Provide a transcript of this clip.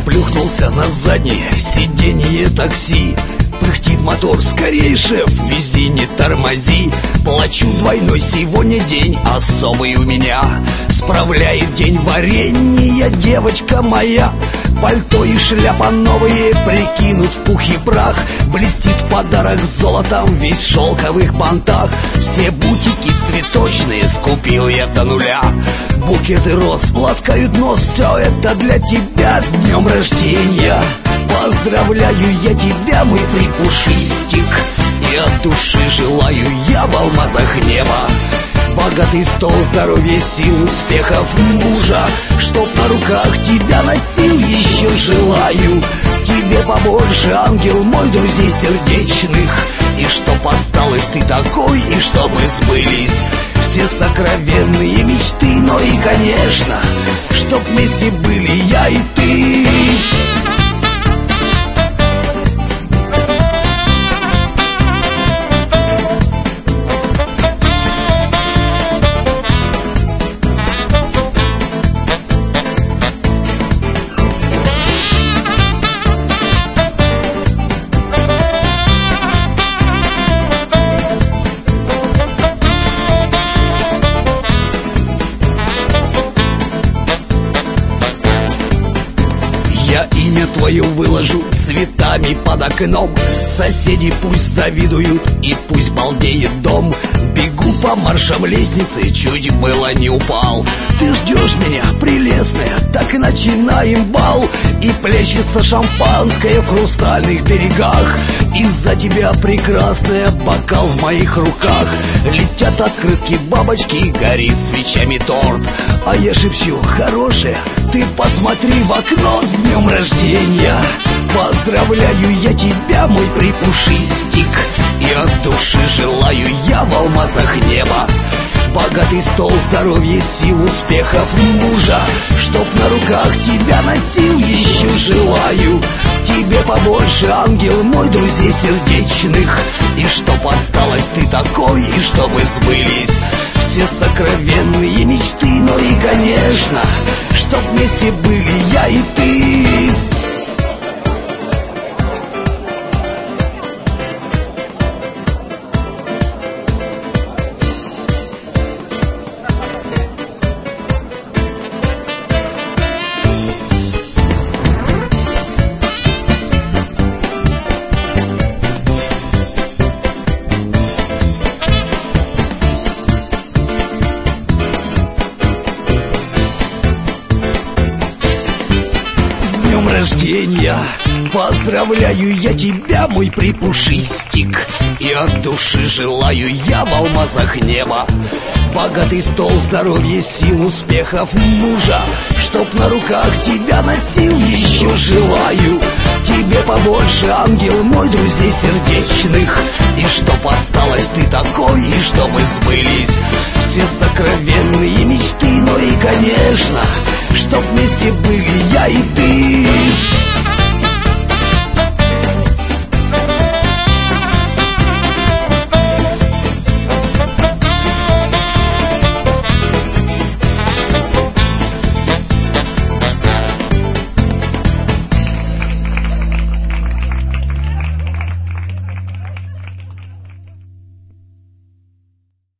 плюхнулся на заднее сиденье такси. Пыхтит мотор, скорей, шеф, вези, не тормози. Плачу двойной, сегодня день особый у меня. Справляет день варенья девочка моя. Пальто и шляпа новые прикинуть в пух и прах. Блестит подарок золотом весь в шелковых бантах. Все бутики цветочные скупил я до нуля. Букеты роз ласкают нос, все это для тебя. С днем рождения поздравляю я тебя, мой припушистик. И от души желаю я в алмазах неба богатый стол, здоровья, сил, успехов мужа, чтоб на руках тебя носил. Еще желаю тебе побольше, ангел мой, друзей сердечных. И чтоб осталась ты такой, и чтобы сбылись все сокровенные мечты. Но и, конечно, чтоб вместе были я и ты. Я имя твое выложу цветами под окном. Соседи пусть завидуют и пусть балдеет дом. Бегу по маршам лестницы, чуть было не упал. Ты ждешь меня, прелестная, так и начинаем бал. И плещется шампанское в хрустальных берегах. Из-за тебя, прекрасная, бокал в моих руках. Летят открытки, бабочки, горит свечами торт. А я шепчу, хорошая, ты посмотри в окно. С днем рождения поздравляю я тебя, мой припушистик. И от души желаю я в алмазах неба богатый стол, здоровья, сил, успехов мужа, чтоб на руках тебя носил. Еще желаю тебе побольше, ангел мой, друзей сердечных. И чтоб осталась ты такой, и чтобы сбылись все сокровенные мечты. Но и, конечно, чтоб вместе были я и ты. Рождения поздравляю я тебя, мой припушистик. И от души желаю я в алмазах неба богатый стол, здоровья, сил, успехов мужа, чтоб на руках тебя носил. Еще желаю тебе побольше, ангел мой, друзей сердечных. И чтоб осталась ты такой, и чтобы сбылись все сокровенные мечты. Но и, конечно, чтоб вместе были я и ты.